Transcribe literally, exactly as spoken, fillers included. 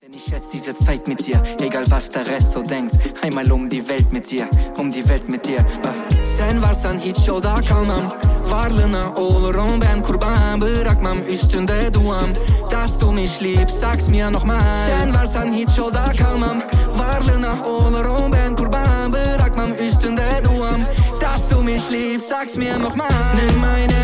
Denn ich schätze diese Zeit mit dir, egal was der Rest so denkt. Einmal um die Welt mit dir, um die Welt mit dir. Sen varsan hiç yolda kalmam. Varlığına olurum ben kurban. Bırakmam üstünde duam. Dass du mich liebst, sag's mir nochmal. Sen varsan hiç yolda kalmam. Varlığına olurum ben kurban. Bırakmam üstünde duam. Dass du mich liebst, sag's mir nochmal. Nimm meine